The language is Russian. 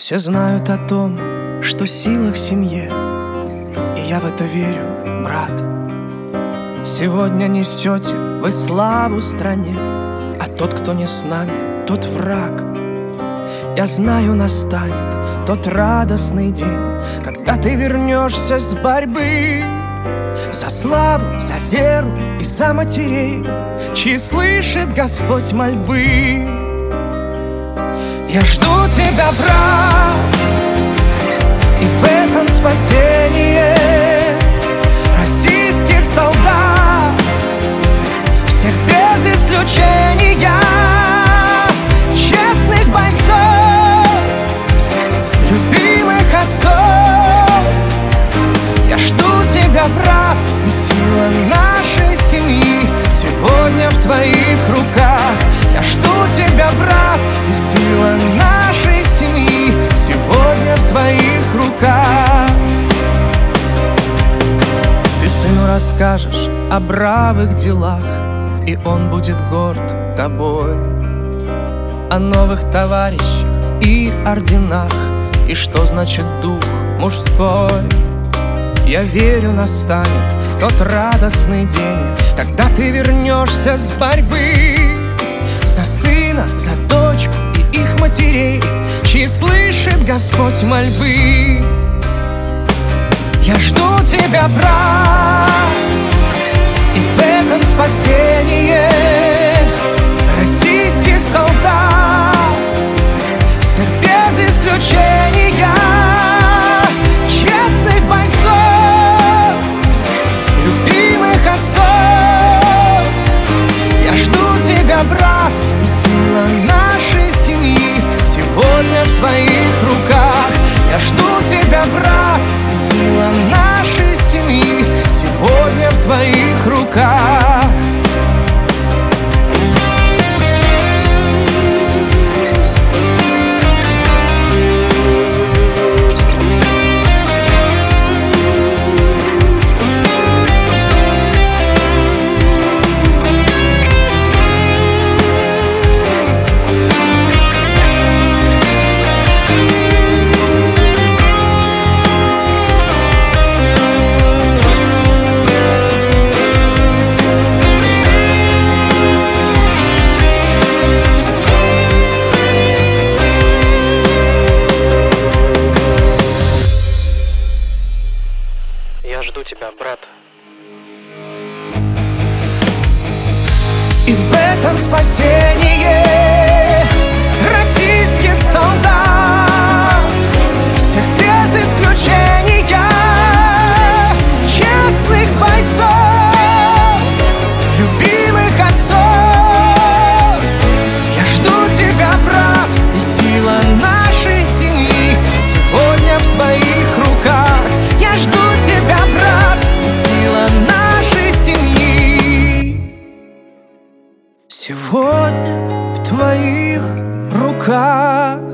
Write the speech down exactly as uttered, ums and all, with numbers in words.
Все знают о том, что сила в семье, и я в это верю, брат. Сегодня несете вы славу стране, а тот, кто не с нами, тот враг. Я знаю, настанет тот радостный день, когда ты вернешься с борьбы за славу, за веру и за матерей, чьи слышит Господь мольбы. Я жду тебя, брат, и в этом спасение российских солдат, всех без исключения, честных бойцов, любимых отцов. Я жду тебя, брат, и сила нашей семьи сегодня в твоих руках. Я жду тебя, брат, и сила нашей семьи сегодня в твоих руках. Ты сыну расскажешь о бравых делах, и он будет горд тобой, о новых товарищах и орденах, и что значит дух мужской. Я верю, настанет тот радостный день, когда ты вернешься с борьбы за сына, за дочку и их матерей, чьи слышит Господь мольбы. Я жду тебя, брат, и в этом спасение российских солдат, всех без исключения, честных бойцов, любимых отцов. Я жду тебя, брат, и сила нашей семьи сегодня в твоих руках. Я жду тебя, брат, и сила нашей семьи сегодня в твоих руках. Я жду тебя, брат. И в этом спасение российских солдат, всех без исключения, честных бойцов, любимых отцов. Я жду тебя, брат, и сила нашей семьи сегодня в твоих руках. Я жду тебя, брат, и сила нашей семьи сегодня в твоих руках.